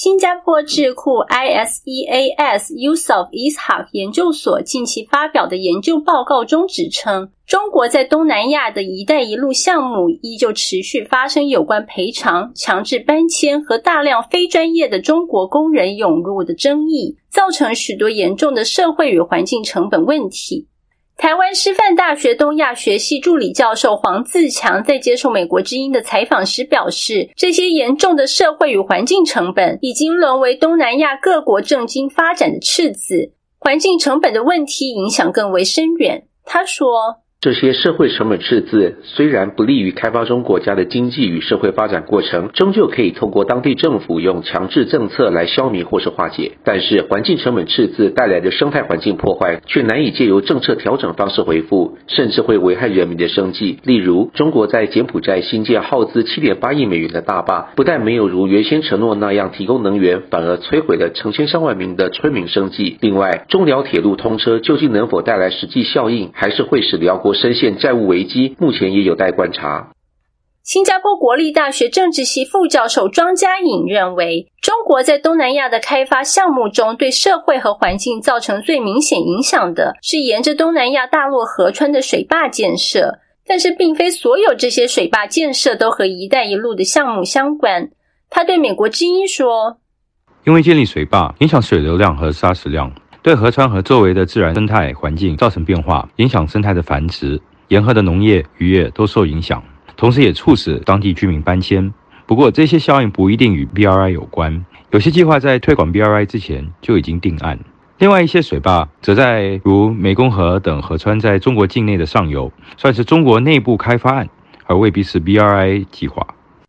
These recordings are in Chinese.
新加坡智库 ISEAS Yusof Ishak 研究所近期发表的研究报告中指称，中国在东南亚的一带一路项目依旧持续发生有关赔偿、强制搬迁和大量非专业的中国工人涌入的争议，造成许多严重的社会与环境成本问题。台湾师范大学东亚学系助理教授黄自强在接受美国之音的采访时表示，这些严重的社会与环境成本已经沦为东南亚各国政经发展的赤字，环境成本的问题影响更为深远。他说， 这些社会成本赤字虽然不利于开发中国家的经济与社会发展过程，终究可以透过当地政府用强制政策来消弭或是化解，但是环境成本赤字带来的生态环境破坏却难以借由政策调整方式恢复，甚至会危害人民的生计。例如，中国在柬埔寨新建耗资 7.8 亿美元的大坝，不但没有如原先承诺那样提供能源，反而摧毁了成千上万名的村民生计。另外，中辽铁路通车究竟能否带来实际效应，还是会使辽国深陷债务危机，目前也有待观察。 新加坡国立大学政治系副教授庄家颖认为，中国在东南亚的开发项目中对社会和环境造成最明显影响的是沿着东南亚大陆河川的水坝建设，但是并非所有这些水坝建设都和一带一路的项目相关。他对美国之音说， 因为建立水坝影响水流量和砂石量，对河川和周围的自然生态环境造成变化，影响生态的繁殖，沿河的农业、渔业都受影响，同时也促使当地居民搬迁。不过这些效应不一定与 BRI 有关，有些计划在推广 BRI 之前就已经定案。另外一些水坝则在如湄公河等河川在中国境内的上游，算是中国内部开发案，而未必是 BRI 计划。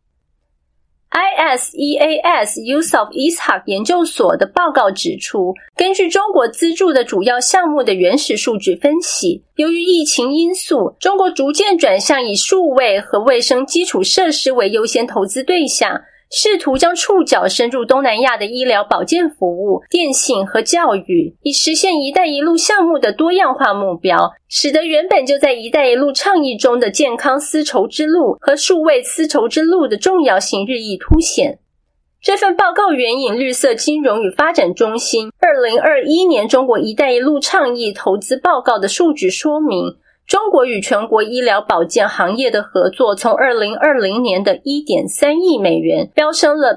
ISEAS Yusof Ishak 研究所的报告指出，根据中国资助的主要项目的原始数据分析，由于疫情因素，中国逐渐转向以数位和卫生基础设施为优先投资对象，试图将触角伸入东南亚的医疗保健服务、电信和教育，以实现一带一路项目的多样化目标，使得原本就在一带一路倡议中的健康丝绸之路和数位丝绸之路的重要性日益凸显。这份报告援引绿色金融与发展中心2021年中国一带一路倡议投资报告的数据说明，中国与全国医疗保健行业的合作从2020年的 1.3 亿美元飙升了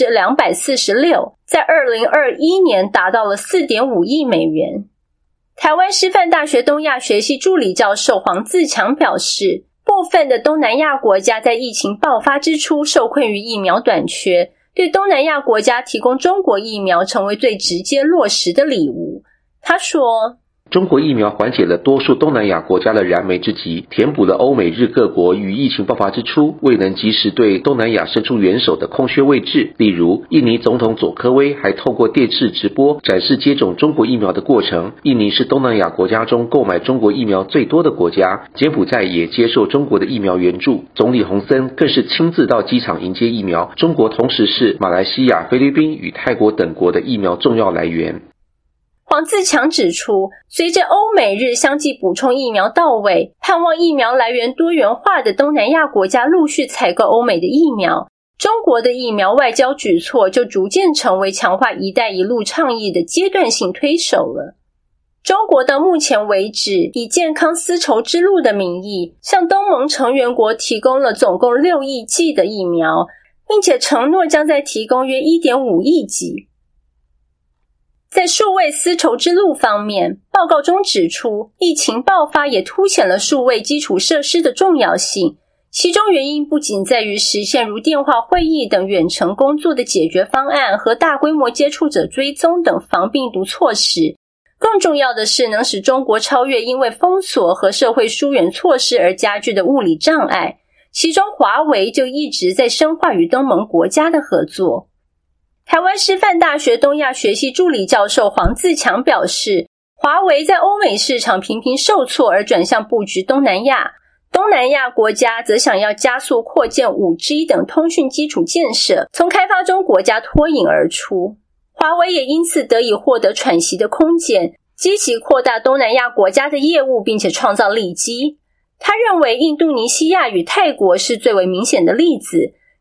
246%， 在2021年达到了 4.5 亿美元。台湾师范大学东亚学系助理教授黄自强表示，部分的东南亚国家在疫情爆发之初受困于疫苗短缺，对东南亚国家提供中国疫苗成为最直接落实的礼物。他说， 中国疫苗缓解了多数东南亚国家的燃眉之急，填补了欧美日各国于疫情爆发之初未能及时对东南亚伸出援手的空缺位置。例如，印尼总统佐科威还透过电视直播展示接种中国疫苗的过程。印尼是东南亚国家中购买中国疫苗最多的国家，柬埔寨也接受中国的疫苗援助，总理洪森更是亲自到机场迎接疫苗。中国同时是马来西亚、菲律宾与泰国等国的疫苗重要来源。 黄自强指出，随着欧美日相继补充疫苗到位，盼望疫苗来源多元化的东南亚国家陆续采购欧美的疫苗，中国的疫苗外交举措就逐渐成为强化一带一路倡议的阶段性推手了。中国到目前为止以健康丝绸之路的名义，向东盟成员国提供了总共6亿剂的疫苗，并且承诺将再提供约 1.5 亿剂。在数位丝绸之路方面，报告中指出，疫情爆发也凸显了数位基础设施的重要性，其中原因不仅在于实现如电话会议等远程工作的解决方案和大规模接触者追踪等防病毒措施，更重要的是能使中国超越因为封锁和社会疏远措施而加剧的物理障碍，其中华为就一直在深化与东盟国家的合作。台湾师范大学东亚学系助理教授黄自强表示，华为在欧美市场频频受挫而转向布局东南亚，东南亚国家则想要加速扩建 5G 等通讯基础建设，从开发中国家脱颖而出。华为也因此得以获得喘息的空间，积极扩大东南亚国家的业务，并且创造利基。他认为印度尼西亚与泰国是最为明显的例子，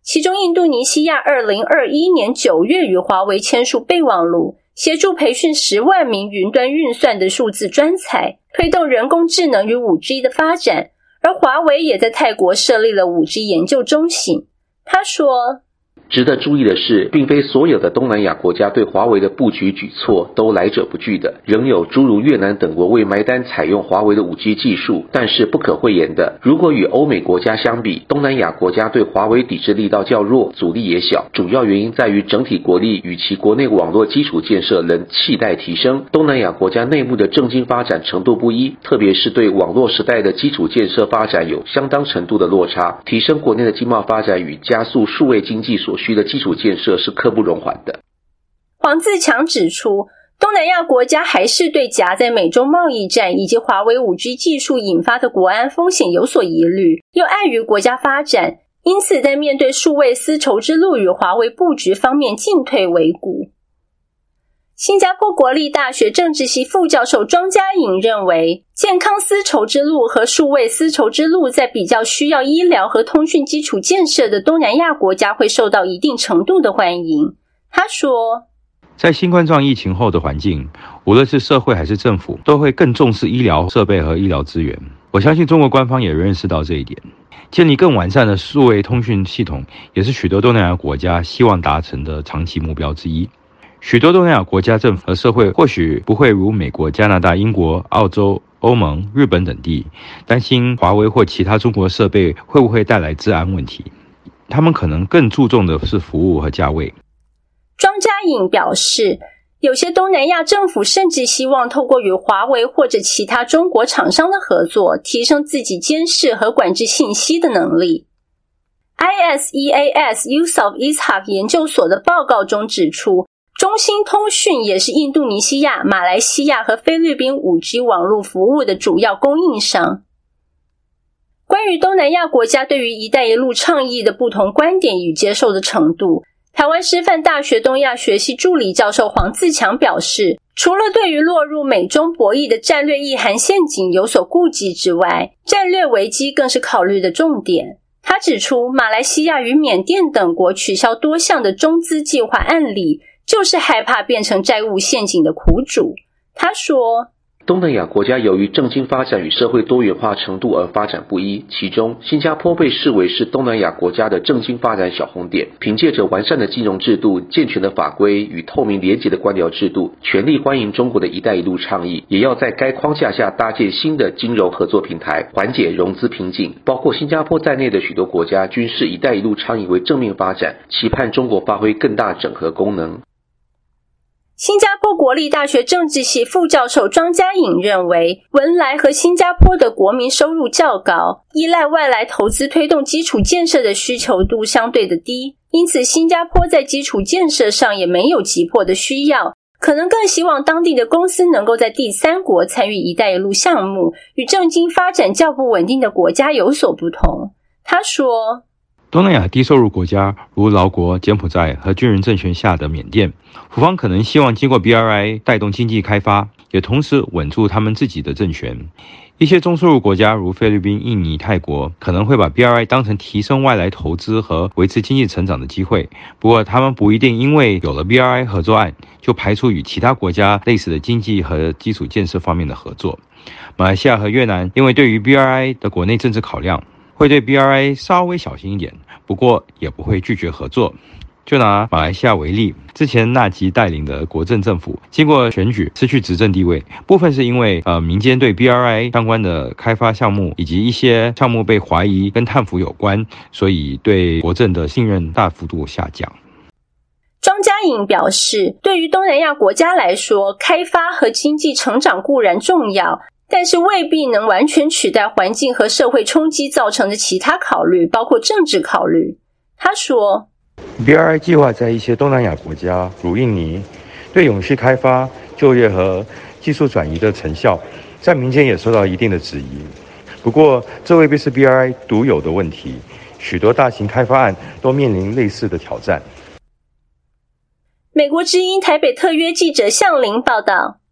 其中印度尼西亚2021年9月与华为签署备忘录，协助培训10万名云端运算的数字专才，推动人工智能与 5G 的发展，而华为也在泰国设立了 5G 研究中心。他说， 值得注意的是，并非所有的东南亚国家对华为的布局举措都来者不拒的，仍有诸如越南等国未埋单采用华为的 5G 技术。但是不可讳言的，如果与欧美国家相比，东南亚国家对华为抵制力道较弱，阻力也小，主要原因在于整体国力与其国内网络基础建设仍亟待提升。东南亚国家内部的政经发展程度不一，特别是对网络时代的基础建设发展有相当程度的落差，提升国内的经贸发展与加速数位经济所需的基础建设是刻不容缓的。 黄自强指出，东南亚国家还是对夹在美中贸易战以及华为 5G 技术引发的国安风险有所疑虑，又碍于国家发展，因此在面对数位丝绸之路与华为布局方面进退维谷。新加坡国立大学政治系副教授庄家颖认为，健康丝绸之路和数位丝绸之路在比较需要医疗和通讯基础建设的东南亚国家会受到一定程度的欢迎。他说， 在新冠状疫情后的环境，无论是社会还是政府，都会更重视医疗设备和医疗资源。我相信中国官方也认识到这一点，建立更完善的数位通讯系统，也是许多东南亚国家希望达成的长期目标之一。许多东南亚国家政府和社会或许不会如美国、加拿大、英国、澳洲、欧盟、日本等地担心华为或其他中国设备会不会带来治安问题，他们可能更注重的是服务和价位。 庄家颖表示，有些东南亚政府甚至希望透过与华为或者其他中国厂商的合作，提升自己监视和管制信息的能力。ISEAS Yusof Ishak 研究所的报告中指出，中兴通讯也是印度尼西亚、马来西亚和菲律宾 5G 网络服务的主要供应商。关于东南亚国家对于一带一路倡议的不同观点与接受的程度，台湾师范大学东亚学系助理教授黄自强表示，除了对于落入美中博弈的战略意涵陷阱有所顾忌之外，战略危机更是考虑的重点。他指出，马来西亚与缅甸等国取消多项的中资计划案例，就是害怕变成债务陷阱的苦主。他说， 东南亚国家由于政经发展与社会多元化程度而发展不一，其中新加坡被视为是东南亚国家的政经发展小红点，凭借着完善的金融制度、健全的法规与透明廉洁的官僚制度，全力欢迎中国的一带一路倡议，也要在该框架下搭建新的金融合作平台，缓解融资瓶颈。包括新加坡在内的许多国家均视一带一路倡议为正面发展，期盼中国发挥更大整合功能。 新加坡国立大学政治系副教授庄家颖认为，文莱和新加坡的国民收入较高，依赖外来投资推动基础建设的需求度相对的低，因此新加坡在基础建设上也没有急迫的需要，可能更希望当地的公司能够在第三国参与一带一路项目，与政经发展较不稳定的国家有所不同。他说， 东南亚低收入国家如劳国、柬埔寨和军人政权下的缅甸，府方可能希望经过 BRI 带动经济开发，也同时稳住他们自己的政权。一些中收入国家如菲律宾、印尼、泰国可能会把 BRI 当成提升外来投资和维持经济成长的机会，不过他们不一定因为有了 BRI 合作案就排除与其他国家类似的经济和基础建设方面的合作。马来西亚和越南因为对于 BRI 的国内政治考量，会对 BRI 稍微小心一点，不过也不会拒绝合作。就拿马来西亚为例，之前纳吉带领的国政政府经过选举失去执政地位，部分是因为民间对 BRI 相关的开发项目以及一些项目被怀疑跟贪腐有关，所以对国政的信任大幅度下降。 庄家颖表示，对于东南亚国家来说，开发和经济成长固然重要，但是未必能完全取代环境和社会冲击造成的其他考虑，包括政治考虑。他说， BRI 计划在一些东南亚国家如印尼，对永续开发、就业和技术转移的成效，在民间也受到一定的质疑。不过，这未必是 BRI 独有的问题，许多大型开发案都面临类似的挑战。 美国之音台北特约记者向林报道。